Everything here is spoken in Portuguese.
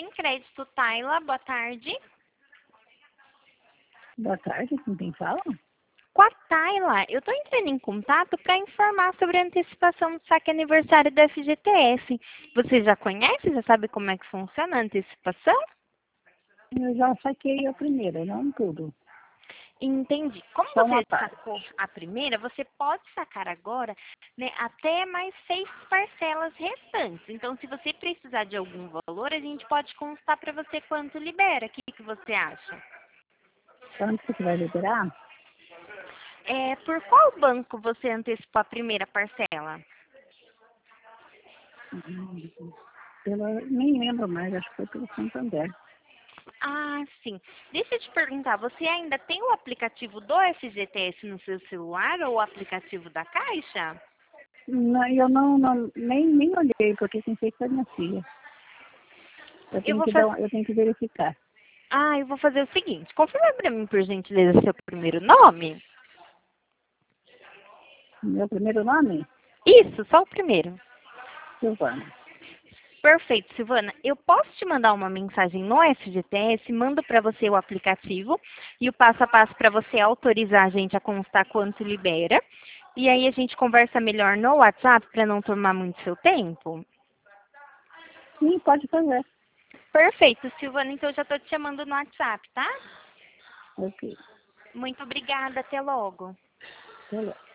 Sem crédito, Tayla, boa tarde. Boa tarde, com quem fala? Com a Tayla, eu estou entrando em contato para informar sobre a antecipação do saque aniversário da FGTS. Você já conhece? Já sabe como é que funciona a antecipação? Eu já saquei a primeira, não tudo. Entendi. Como Só uma você parte. sacou a primeira, você pode sacar agora, né, até mais 6 parcelas restantes. Então, se você precisar de algum valor, a gente pode constar para você quanto libera. O que você acha? Quanto que vai liberar? Por qual banco você antecipou a primeira parcela? Nem lembro mais, acho que foi pelo Santander. Ah, sim. Deixa eu te perguntar, você ainda tem o aplicativo do FGTS no seu celular ou o aplicativo da Caixa? Não, eu nem olhei, porque quem fez foi minha filha. Eu Eu tenho vou que fazer. eu tenho que verificar. Eu vou fazer o seguinte. Confirma para mim, por gentileza, seu primeiro nome. Meu primeiro nome? Isso, só o primeiro. Silvana. Perfeito, Silvana. Eu posso te mandar uma mensagem no FGTS, mando para você o aplicativo e o passo a passo para você autorizar a gente a constar quanto libera. E aí a gente conversa melhor no WhatsApp para não tomar muito seu tempo. Sim, pode fazer. Perfeito, Silvana. Então eu já estou te chamando no WhatsApp, tá? Ok. Muito obrigada. Até logo. Beleza.